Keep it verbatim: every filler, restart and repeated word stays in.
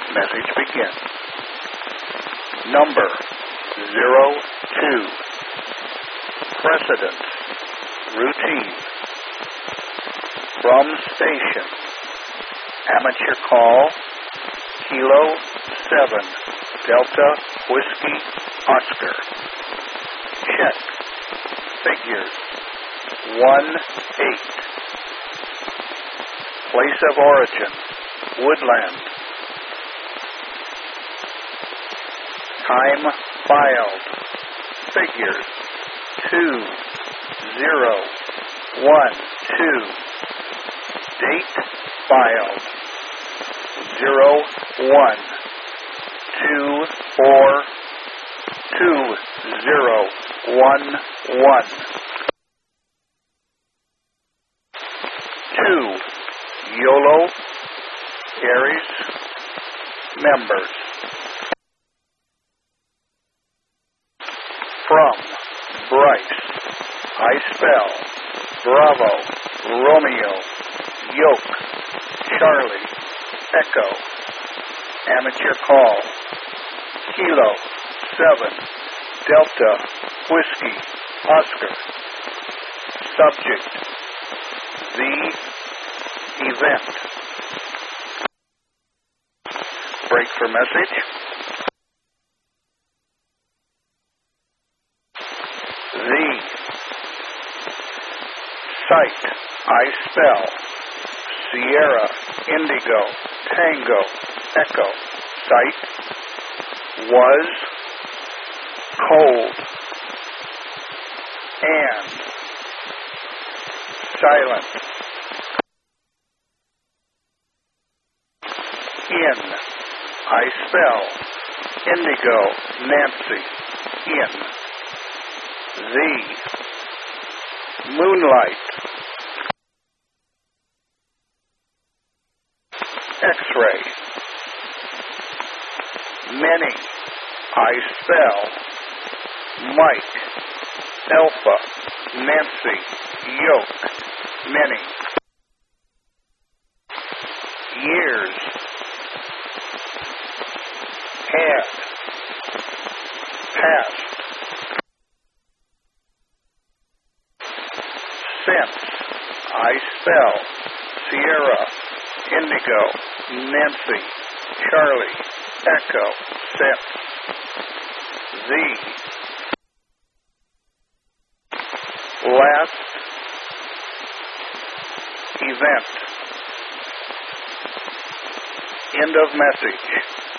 Message begin. Number zero two. Precedence. Routine. From station. Amateur call. Kilo seven. Delta Whiskey Oscar. Check. Figures. one eight. Place of origin. Woodland. Time filed. Figures. two zero one two. Date filed. zero one two four two zero one one. two. YOLO. Aries. Members. From. Bryce. I spell. Bravo. Romeo. Yoke. Charlie. Echo. Amateur call. Kilo. seven. Delta. Whiskey. Oscar. Subject. The event. Break for message. The site. I spell. Sierra. Indigo. Tango. Echo. Site. Was. Cold. And. Silent. In. I spell. Indigo. Nancy. In. The. Moonlight. X-ray. Many. I spell. Mike. Alpha. Nancy. Yoke. Many. Years. Had. Past. Since. I spell. Sierra. Indigo. Nancy. Charlie. Echo. Since. The. Last. Event. End of message.